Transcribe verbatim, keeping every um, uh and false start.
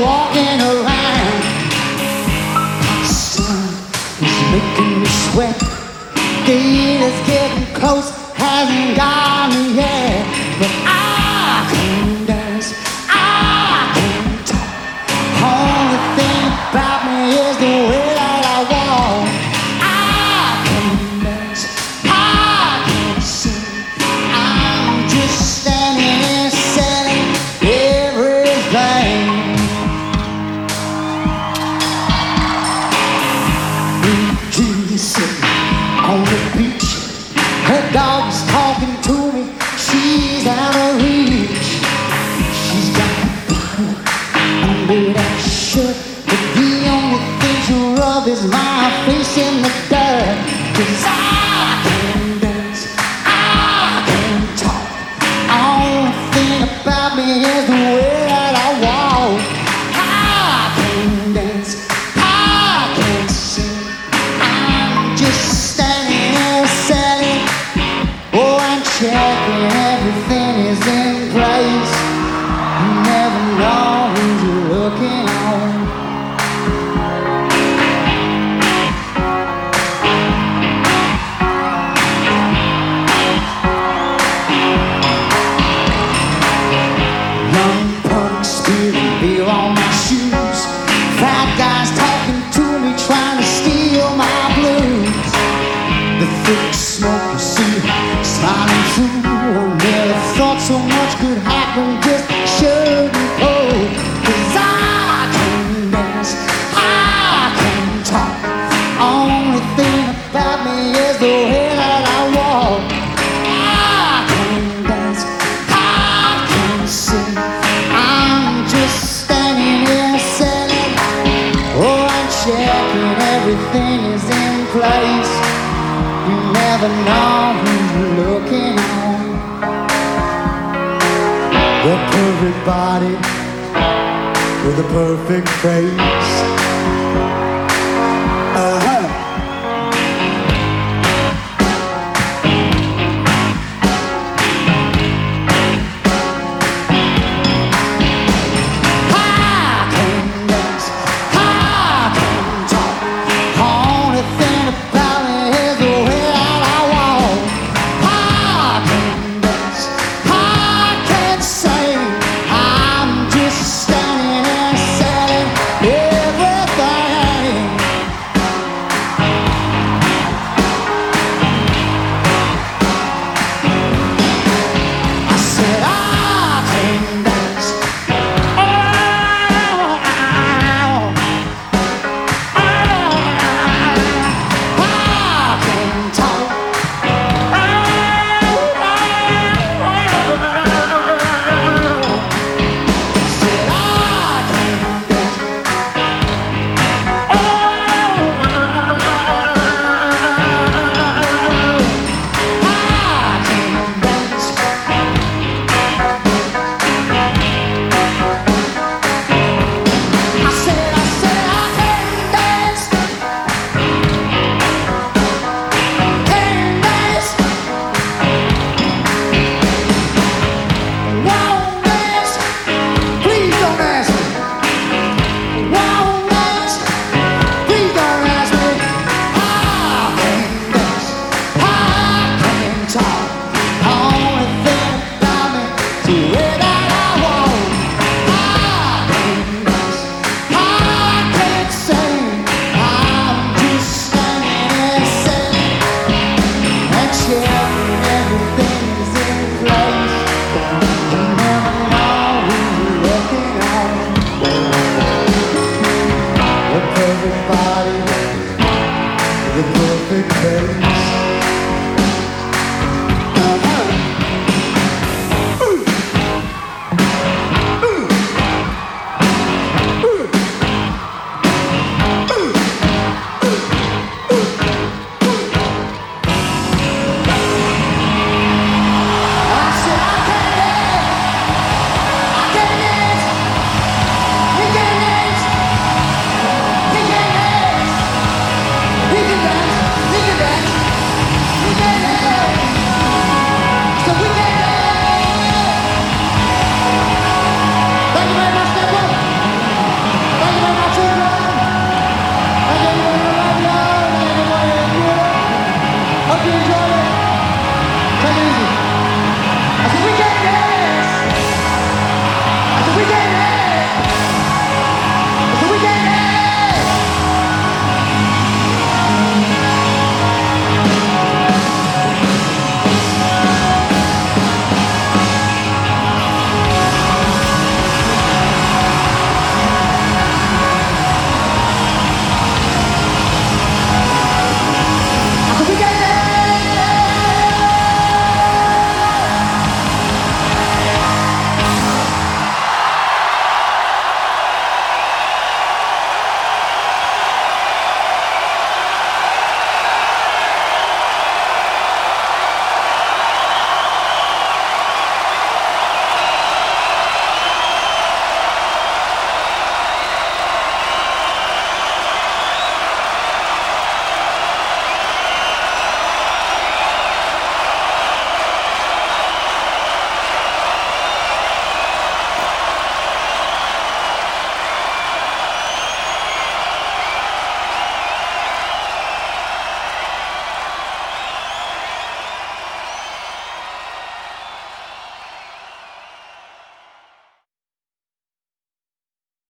walking around. The sun is making me sweat. Day is getting close, hasn't got me yet. But I can dance, I can talk. Only thing about me is the way that I walk. I can dance, I can sing. I'm just standing here selling everything. She's sitting on the beach, her dog's talking to me, she's out of reach. She's got a bottle under that shirt, but the only thing she rub is my face in the dirt. 'Cause I can dance, I can talk. Only thing about me is the way that I walk. I can dance, I can sing. I'm just standing here selling. Oh, I'm checking everything is in place. You never know who you're looking on. Young punk spilling beer on my shoes. Fat guys talking to me, trying to steal my blues. The thick smoke you see, smiling through. I never thought so much could happen, just shouldn't hold. 'Cause I can dance, I can talk. Only thing about me is the way that I walk. I can dance, I can sing. I'm just standing here selling. Oh, I'm checking everything is in place. You never know who you're looking on. The perfect body with a perfect face.